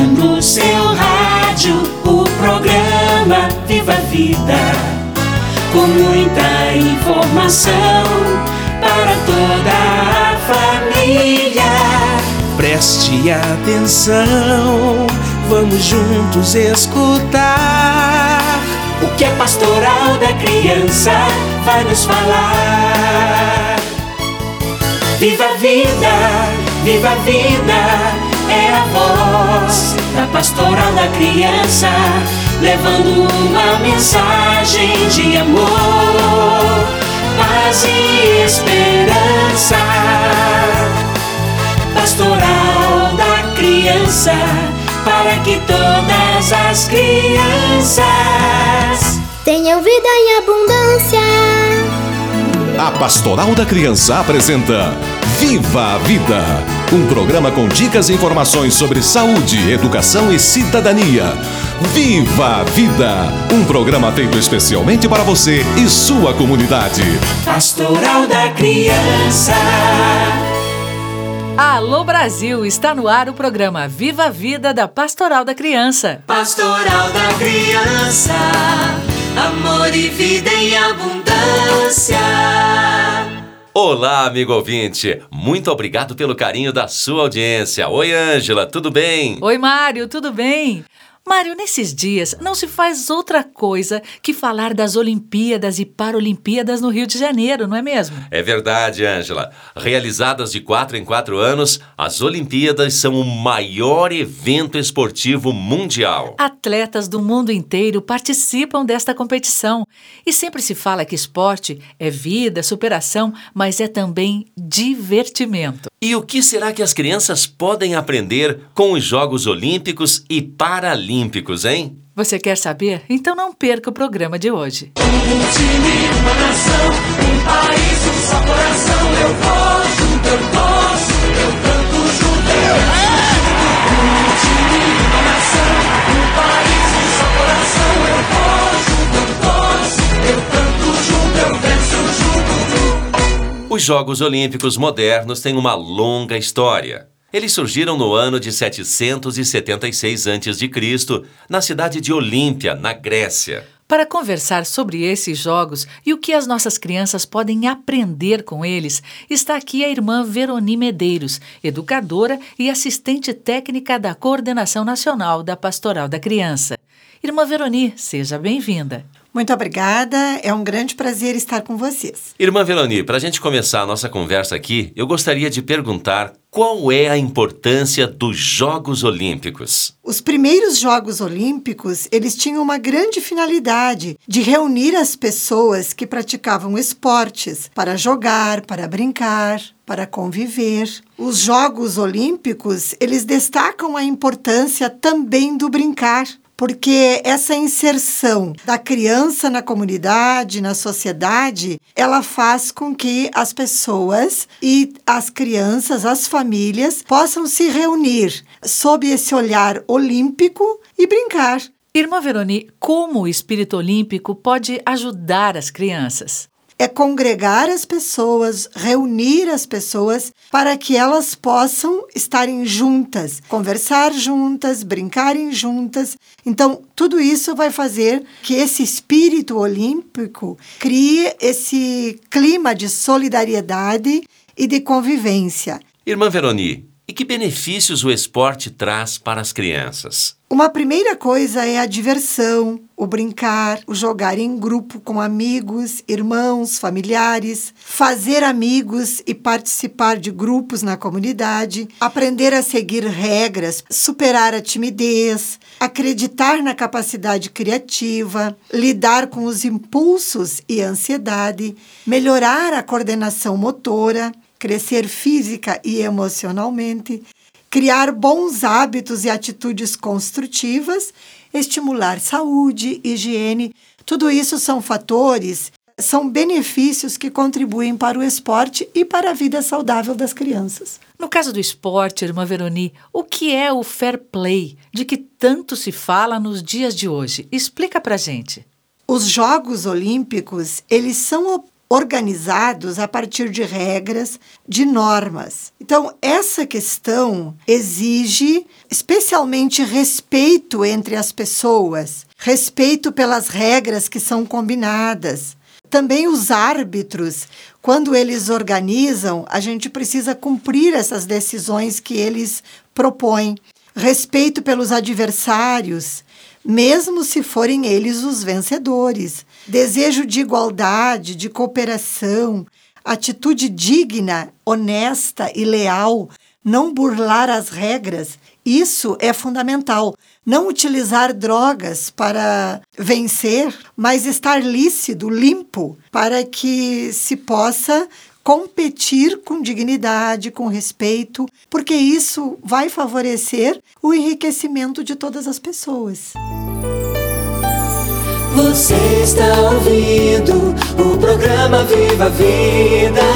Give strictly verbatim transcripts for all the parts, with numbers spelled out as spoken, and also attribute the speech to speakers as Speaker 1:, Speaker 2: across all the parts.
Speaker 1: no seu rádio o programa Viva a Vida, com muita informação para toda a família.
Speaker 2: Preste atenção, vamos juntos escutar
Speaker 1: o que a Pastoral da Criança vai nos falar. Viva a vida, viva a vida, é a voz da Pastoral da Criança, levando uma mensagem de amor, paz e esperança. Pastoral da Criança, para que todas as crianças
Speaker 3: tenham vida em abundância.
Speaker 4: A Pastoral da Criança apresenta Viva a Vida, um programa com dicas e informações sobre saúde, educação e cidadania. Viva a Vida, um programa feito especialmente para você e sua comunidade.
Speaker 1: Pastoral da Criança.
Speaker 5: Alô Brasil, está no ar o programa Viva a Vida da Pastoral da Criança.
Speaker 1: Pastoral da Criança, amor e vida em abundância.
Speaker 6: Olá, amigo ouvinte, muito obrigado pelo carinho da sua audiência. Oi, Ângela, tudo bem?
Speaker 5: Oi, Mário, tudo bem? Mário, nesses dias não se faz outra coisa que falar das Olimpíadas e Paralimpíadas no Rio de Janeiro, não é mesmo?
Speaker 6: É verdade, Ângela. Realizadas de quatro em quatro anos, as Olimpíadas são o maior evento esportivo mundial.
Speaker 5: Atletas do mundo inteiro participam desta competição. E sempre se fala que esporte é vida, superação, mas é também divertimento.
Speaker 6: E o que será que as crianças podem aprender com os Jogos Olímpicos e Paralímpicos, hein?
Speaker 5: Você quer saber? Então não perca o programa de hoje.
Speaker 1: Um time, uma nação, um país, um só coração. Eu vou junto, eu posso, eu canto junto, eu Um time, uma nação, um país, um só coração. Eu vou junto, eu posso, eu canto junto, eu venço junto.
Speaker 6: Os Jogos Olímpicos modernos têm uma longa história. Eles surgiram no ano de setecentos e setenta e seis antes de Cristo, na cidade de Olímpia, na Grécia.
Speaker 5: Para conversar sobre esses jogos e o que as nossas crianças podem aprender com eles, está aqui a irmã Veroni Medeiros, educadora e assistente técnica da Coordenação Nacional da Pastoral da Criança. Irmã Veroni, seja bem-vinda.
Speaker 7: Muito obrigada, é um grande prazer estar com vocês.
Speaker 6: Irmã Veroni, para a gente começar a nossa conversa aqui, eu gostaria de perguntar qual é a importância dos Jogos Olímpicos?
Speaker 7: Os primeiros Jogos Olímpicos, eles tinham uma grande finalidade de reunir as pessoas que praticavam esportes para jogar, para brincar, para conviver. Os Jogos Olímpicos, eles destacam a importância também do brincar, porque essa inserção da criança na comunidade, na sociedade, ela faz com que as pessoas e as crianças, as famílias, possam se reunir sob esse olhar olímpico e brincar.
Speaker 5: Irmã Veroni, como o espírito olímpico pode ajudar as crianças?
Speaker 7: É congregar as pessoas, reunir as pessoas para que elas possam estarem juntas, conversar juntas, brincarem juntas. Então, tudo isso vai fazer que esse espírito olímpico crie esse clima de solidariedade e de convivência.
Speaker 6: Irmã Veroni, e que benefícios o esporte traz para as crianças?
Speaker 7: Uma primeira coisa é a diversão, o brincar, o jogar em grupo com amigos, irmãos, familiares, fazer amigos e participar de grupos na comunidade, aprender a seguir regras, superar a timidez, acreditar na capacidade criativa, lidar com os impulsos e ansiedade, melhorar a coordenação motora, crescer física e emocionalmente, criar bons hábitos e atitudes construtivas, estimular saúde, higiene. Tudo isso são fatores, são benefícios que contribuem para o esporte e para a vida saudável das crianças.
Speaker 5: No caso do esporte, irmã Veroni, o que é o fair play, de que tanto se fala nos dias de hoje? Explica pra gente.
Speaker 7: Os Jogos Olímpicos, eles são organizados a partir de regras, de normas. Então, essa questão exige especialmente respeito entre as pessoas, respeito pelas regras que são combinadas. Também os árbitros, quando eles organizam, a gente precisa cumprir essas decisões que eles propõem. Respeito pelos adversários, mesmo se forem eles os vencedores. Desejo de igualdade, de cooperação, atitude digna, honesta e leal, não burlar as regras. Isso é fundamental. Não utilizar drogas para vencer, mas estar lícido, limpo, para que se possa competir com dignidade, com respeito, porque isso vai favorecer o enriquecimento de todas as pessoas.
Speaker 1: Você está ouvindo o programa Viva a Vida.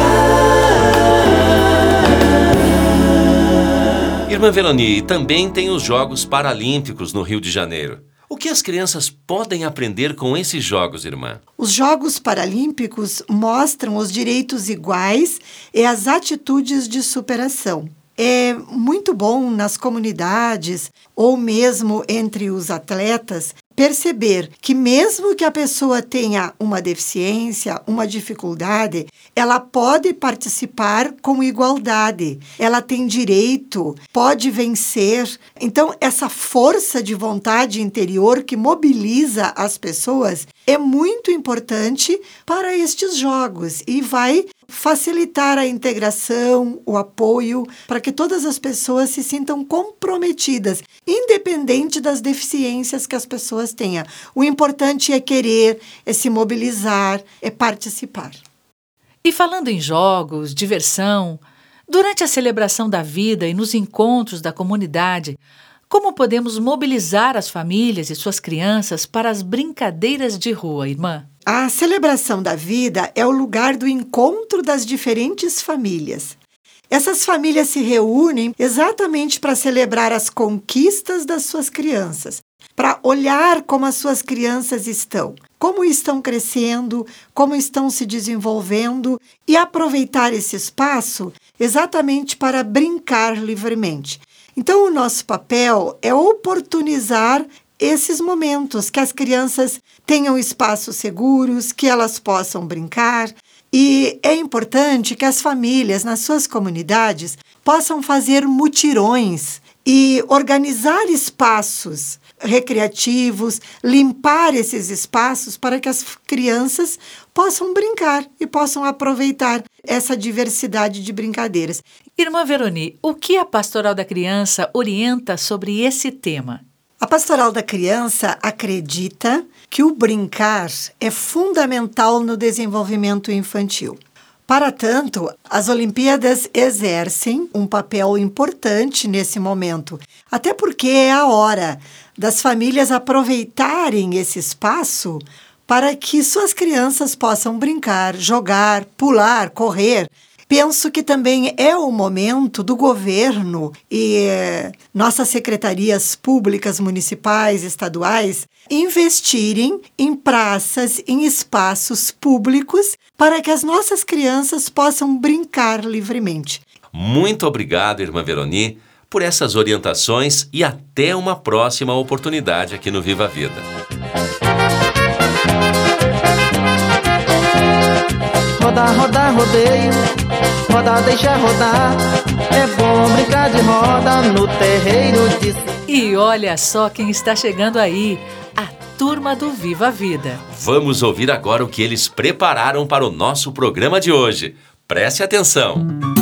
Speaker 6: Irmã Veroni, também tem os Jogos Paralímpicos no Rio de Janeiro. O que as crianças podem aprender com esses jogos, irmã?
Speaker 7: Os Jogos Paralímpicos mostram os direitos iguais e as atitudes de superação. É muito bom nas comunidades ou mesmo entre os atletas perceber que mesmo que a pessoa tenha uma deficiência, uma dificuldade, ela pode participar com igualdade. Ela tem direito, pode vencer. Então, essa força de vontade interior que mobiliza as pessoas é muito importante para estes jogos e vai facilitar a integração, o apoio, para que todas as pessoas se sintam comprometidas, independente das deficiências que as pessoas tenham. O importante é querer, é se mobilizar, é participar.
Speaker 5: E falando em jogos, diversão, durante a celebração da vida e nos encontros da comunidade, como podemos mobilizar as famílias e suas crianças para as brincadeiras de rua, irmã?
Speaker 7: A celebração da vida é o lugar do encontro das diferentes famílias. Essas famílias se reúnem exatamente para celebrar as conquistas das suas crianças, para olhar como as suas crianças estão, como estão crescendo, como estão se desenvolvendo e aproveitar esse espaço exatamente para brincar livremente. Então, o nosso papel é oportunizar esses momentos, que as crianças tenham espaços seguros, que elas possam brincar. E é importante que as famílias, nas suas comunidades, possam fazer mutirões e organizar espaços recreativos, limpar esses espaços para que as crianças possam brincar e possam aproveitar essa diversidade de brincadeiras.
Speaker 5: Irmã Veroni, o que a Pastoral da Criança orienta sobre esse tema?
Speaker 7: A Pastoral da Criança acredita que o brincar é fundamental no desenvolvimento infantil. Para tanto, as Olimpíadas exercem um papel importante nesse momento, até porque é a hora das famílias aproveitarem esse espaço para que suas crianças possam brincar, jogar, pular, correr. Penso que também é o momento do governo e eh, nossas secretarias públicas, municipais, estaduais, investirem em praças, em espaços públicos para que as nossas crianças possam brincar livremente.
Speaker 6: Muito obrigado, irmã Veroni, por essas orientações e até uma próxima oportunidade aqui no Viva a Vida.
Speaker 8: Roda, roda, rodeio, roda, deixa rodar. É bom brincar de roda no terreiro de...
Speaker 5: E olha só quem está chegando aí, a turma do Viva a Vida.
Speaker 6: Vamos ouvir agora o que eles prepararam para o nosso programa de hoje. Preste atenção.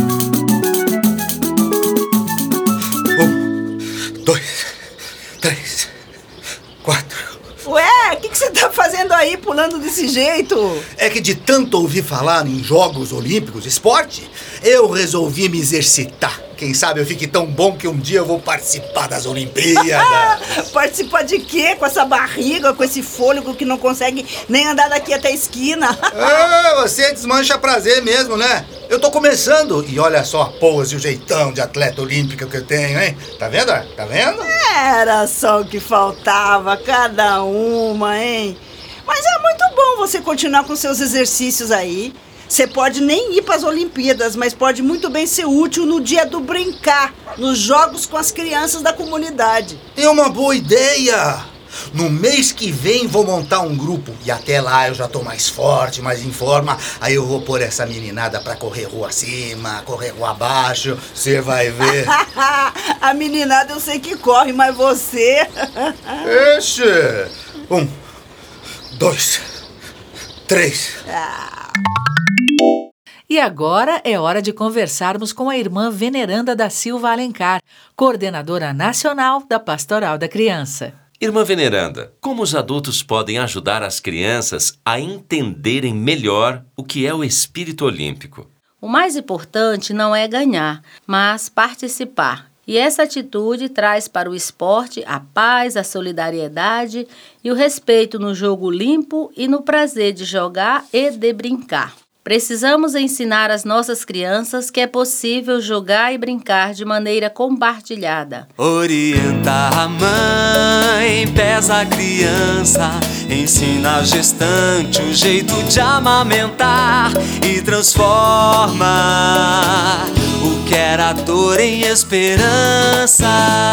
Speaker 9: Um, dois, três, quatro...
Speaker 10: Ué, o que, que você tá fazendo aí, pulando desse jeito?
Speaker 9: É que de tanto ouvir falar em Jogos Olímpicos, esporte, eu resolvi me exercitar. Quem sabe eu fique tão bom que um dia eu vou participar das Olimpíadas.
Speaker 10: Participar de quê? Com essa barriga, com esse fôlego que não consegue nem andar daqui até a esquina.
Speaker 9: Ah, você desmancha prazer mesmo, né? Eu tô começando e olha só a pose e o jeitão de atleta olímpica que eu tenho, hein? Tá vendo? Tá vendo?
Speaker 10: Era só o que faltava, cada uma, hein? Mas é muito bom bom você continuar com seus exercícios aí. Você pode nem ir para as Olimpíadas, mas pode muito bem ser útil no dia do brincar, nos jogos com as crianças da comunidade.
Speaker 9: É uma boa ideia! No mês que vem vou montar um grupo e até lá eu já tô mais forte, mais em forma. Aí eu vou pôr essa meninada pra correr rua acima, correr rua abaixo. Você vai ver.
Speaker 10: A meninada eu sei que corre, mas você...
Speaker 9: Ixi! Um, dois, três...
Speaker 5: E agora é hora de conversarmos com a irmã Veneranda da Silva Alencar, coordenadora nacional da Pastoral da Criança.
Speaker 6: Irmã Veneranda, como os adultos podem ajudar as crianças a entenderem melhor o que é o espírito olímpico?
Speaker 11: O mais importante não é ganhar, mas participar. E essa atitude traz para o esporte a paz, a solidariedade e o respeito no jogo limpo e no prazer de jogar e de brincar. Precisamos ensinar às nossas crianças que é possível jogar e brincar de maneira compartilhada.
Speaker 1: Orienta a mãe, pesa a criança, ensina a gestante o jeito de amamentar e transforma o que era dor em esperança.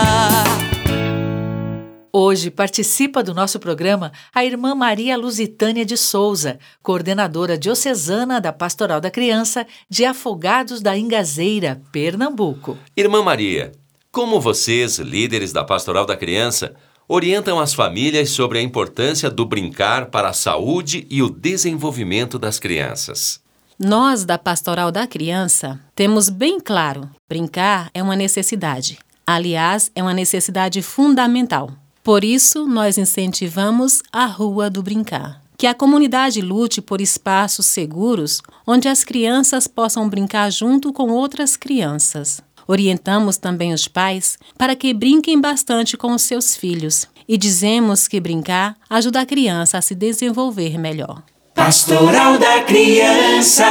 Speaker 5: Hoje participa do nosso programa a irmã Maria Lusitânia de Souza, coordenadora diocesana da Pastoral da Criança de Afogados da Ingazeira, Pernambuco.
Speaker 6: Irmã Maria, como vocês, líderes da Pastoral da Criança, orientam as famílias sobre a importância do brincar para a saúde e o desenvolvimento das crianças?
Speaker 12: Nós, da Pastoral da Criança, temos bem claro, brincar é uma necessidade. Aliás, é uma necessidade fundamental. Por isso, nós incentivamos a Rua do Brincar. Que a comunidade lute por espaços seguros onde as crianças possam brincar junto com outras crianças. Orientamos também os pais para que brinquem bastante com os seus filhos e dizemos que brincar ajuda a criança a se desenvolver melhor.
Speaker 2: Pastoral da Criança.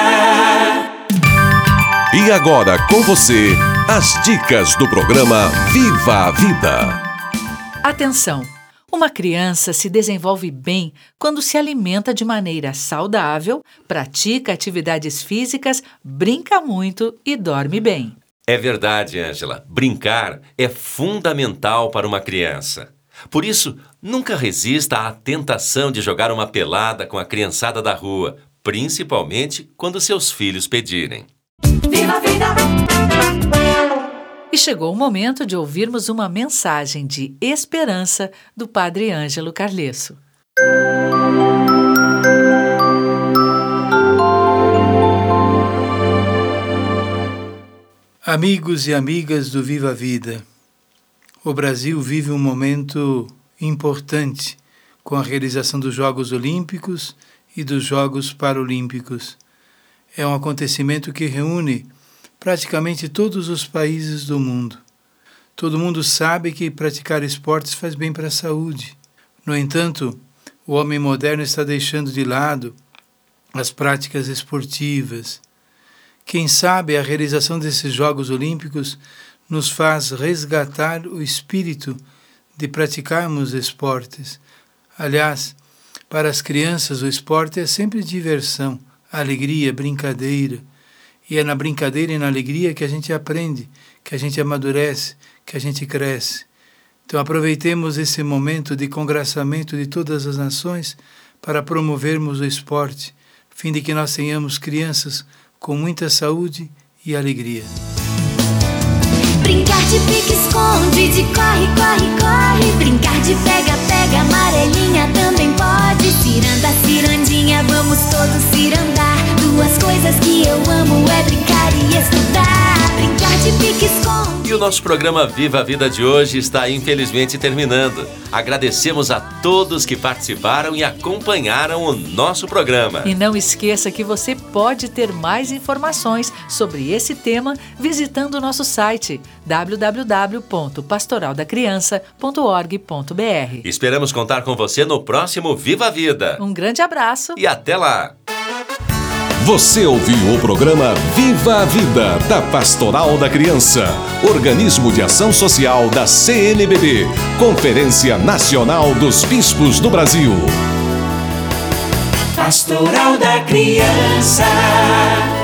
Speaker 4: E agora com você, as dicas do programa Viva a Vida.
Speaker 5: Atenção! Uma criança se desenvolve bem quando se alimenta de maneira saudável, pratica atividades físicas, brinca muito e dorme bem.
Speaker 6: É verdade, Ângela. Brincar é fundamental para uma criança. Por isso, nunca resista à tentação de jogar uma pelada com a criançada da rua, principalmente quando seus filhos pedirem.
Speaker 1: Viva a vida!
Speaker 5: E chegou o momento de ouvirmos uma mensagem de esperança do Padre Ângelo Carlesso.
Speaker 13: Amigos e amigas do Viva a Vida, o Brasil vive um momento importante com a realização dos Jogos Olímpicos e dos Jogos Paralímpicos. É um acontecimento que reúne praticamente todos os países do mundo. Todo mundo sabe que praticar esportes faz bem para a saúde. No entanto, o homem moderno está deixando de lado as práticas esportivas. Quem sabe a realização desses Jogos Olímpicos nos faz resgatar o espírito de praticarmos esportes. Aliás, para as crianças o esporte é sempre diversão, alegria, brincadeira. E é na brincadeira e na alegria que a gente aprende, que a gente amadurece, que a gente cresce. Então aproveitemos esse momento de congraçamento de todas as nações para promovermos o esporte, a fim de que nós tenhamos crianças com muita saúde e alegria.
Speaker 3: Brincar de pique-esconde, de corre, corre, corre. Brincar de pega-pega, amarelinha também pode. Ciranda, cirandinha, vamos todos cirandar. Duas coisas que eu amo é brincar e estudar. Brincar de pique-esconde.
Speaker 6: E o nosso programa Viva a Vida de hoje está infelizmente terminando. Agradecemos a todos que participaram e acompanharam o nosso programa.
Speaker 5: E não esqueça que você pode ter mais informações sobre esse tema visitando o nosso site w w w ponto pastoral da criança ponto org ponto b r.
Speaker 6: Esperamos contar com você no próximo Viva a Vida.
Speaker 5: Um grande abraço
Speaker 6: e até lá!
Speaker 4: Você ouviu o programa Viva a Vida, da Pastoral da Criança, organismo de ação social da C N B B, Conferência Nacional dos Bispos do Brasil.
Speaker 2: Pastoral da Criança.